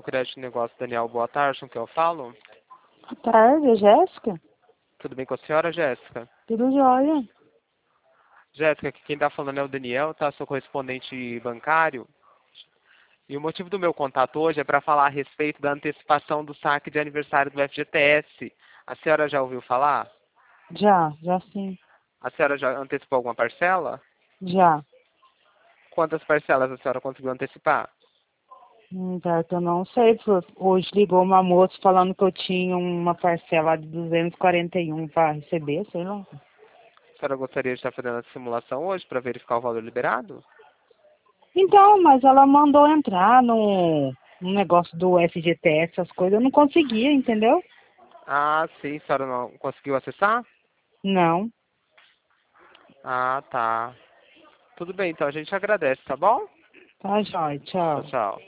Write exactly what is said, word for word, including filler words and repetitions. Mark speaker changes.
Speaker 1: Crédito e Negócio, Daniel, boa tarde, com quem eu falo?
Speaker 2: Boa tarde, Jéssica.
Speaker 1: Tudo bem com a senhora, Jéssica?
Speaker 2: Tudo jóia.
Speaker 1: Jéssica, aqui quem está falando é o Daniel, tá? Sou correspondente bancário. E o motivo do meu contato hoje é para falar a respeito da antecipação do saque de aniversário do F G T S. A senhora já ouviu falar?
Speaker 2: Já, já sim.
Speaker 1: A senhora já antecipou alguma parcela?
Speaker 2: Já.
Speaker 1: Quantas parcelas a senhora conseguiu antecipar?
Speaker 2: Hum, tá, que eu não sei, porque hoje ligou uma moça falando que eu tinha uma parcela de duzentos e quarenta e um para receber, sei lá.
Speaker 1: A senhora gostaria de estar fazendo a simulação hoje para verificar o valor liberado?
Speaker 2: Então, mas ela mandou entrar no, no negócio do F G T S, essas coisas, eu não conseguia, entendeu?
Speaker 1: Ah, sim, a senhora não conseguiu acessar?
Speaker 2: Não.
Speaker 1: Ah, tá. Tudo bem, então a gente agradece, tá bom?
Speaker 2: Tá jóia,
Speaker 1: Tchau,
Speaker 2: tchau.
Speaker 1: tchau.